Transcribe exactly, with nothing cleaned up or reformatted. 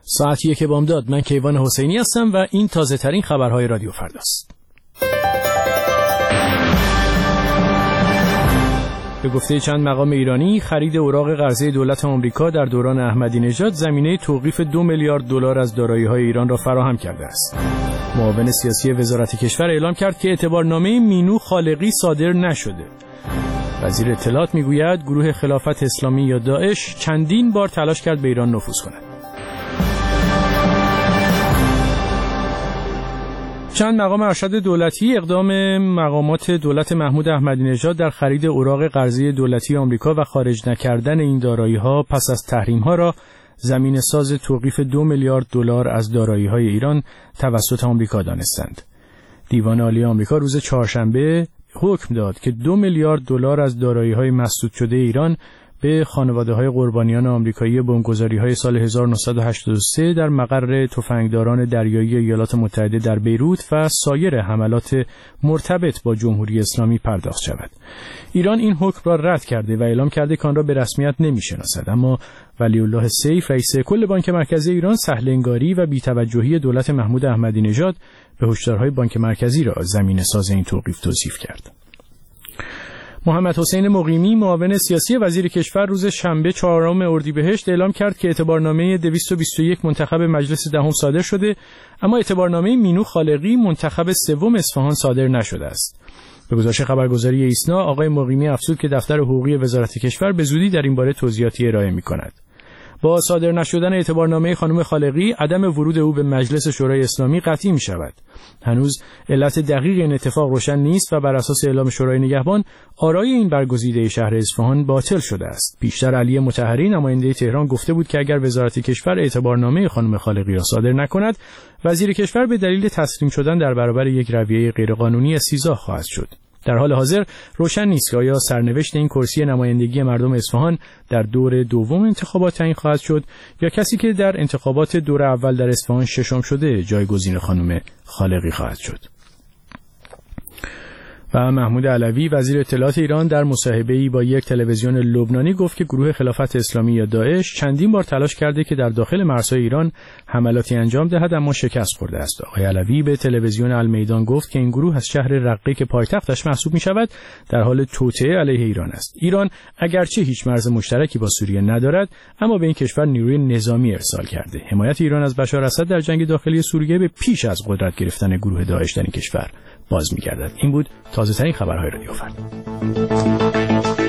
ساعت یک بامداد. من کیوان حسینی هستم و این تازه ترین خبرهای رادیو فرداست. به گفته چند مقام ایرانی، خرید اوراق قرضه دولت آمریکا در دوران احمدی نژاد زمینه توقیف دو میلیارد دلار از دارایی‌های ایران را فراهم کرده است. معاون سیاسی وزارت کشور اعلام کرد که اعتبارنامه مینو خالقی صادر نشده. وزیر اطلاعات میگوید گروه خلافت اسلامی یا داعش چندین بار تلاش کرد به ایران نفوذ کند. چند مقام ارشد دولتی اقدام مقامات دولت محمود احمدی نژاد در خرید اوراق قرضه دولتی آمریکا و خارج نکردن این دارایی‌ها پس از تحریم‌ها را زمینه ساز توقیف دو میلیارد دلار از دارایی‌های ایران توسط آمریکا دانستند. دیوان عالی آمریکا روز چهارشنبه حکم داد که دو میلیارد دلار از دارایی‌های مسدود شده ایران به خانواده‌های قربانیان آمریکایی بمبگذاری‌های سال هزار و نهصد و هشتاد و سه در مقر تفنگداران دریایی ایالات متحده در بیروت و سایر حملات مرتبط با جمهوری اسلامی پرداخت شود. ایران این حکم را رد کرده و اعلام کرده که آن را به رسمیت نمی‌شناسد، اما ولی الله سیف رئیس کل بانک مرکزی ایران سهل‌انگاری و بی‌توجهی دولت محمود احمدی نژاد به هشدارهای بانک مرکزی را زمینه‌ساز این توقیف توصیف کرد. محمد حسین مقیمی معاون سیاسی وزیر کشور روز شنبه چهارم اردیبهشت اعلام کرد که اعتبارنامه دویست و بیست و یک منتخب مجلس دهم صادر شده، اما اعتبارنامه مینو خالقی منتخب سوم اصفهان صادر نشده است. به گزارش خبرگزاری ایسنا، آقای مقیمی افزود که دفتر حقوقی وزارت کشور به زودی در این باره توضیحاتی ارائه می‌کند. با صادر نشدن اعتبارنامه خانم خالقی، عدم ورود او به مجلس شورای اسلامی قطعی می شود. هنوز علت دقیق این اتفاق روشن نیست و بر اساس اعلام شورای نگهبان، آرای این برگزیده شهر اصفهان باطل شده است. پیشتر علی مطهری نماینده تهران گفته بود که اگر وزارت کشور اعتبارنامه خانم خالقی را صادر نکند، وزیر کشور به دلیل تسلیم شدن در برابر یک رویه غیرقانونی استیضاح خواهد شد. در حال حاضر روشن نیست که آیا سرنوشت این کرسی نمایندگی مردم اصفهان در دور دوم انتخابات تعیین خواهد شد یا کسی که در انتخابات دور اول در اصفهان ششم شده جایگزین خانم خالقی خواهد شد. و محمود علوی وزیر اطلاعات ایران در مصاحبه‌ای با یک تلویزیون لبنانی گفت که گروه خلافت اسلامی یا داعش چندین بار تلاش کرده که در داخل مرزهای ایران حملاتی انجام دهد، اما شکست خورده است. آقای علوی به تلویزیون المیدان گفت که این گروه از شهر رقه که پایتختش محسوب می‌شود در حال توطئه علیه ایران است. ایران اگرچه هیچ مرز مشترکی با سوریه ندارد، اما به این کشور نیروی نظامی ارسال کرده. حمایت ایران از بشار اسد در جنگ داخلی سوریه به پیش از قدرت گرفتن گروه داعش در این کشور باز می‌گردد. این بود تازه ترین خبرهای رادیو فردا.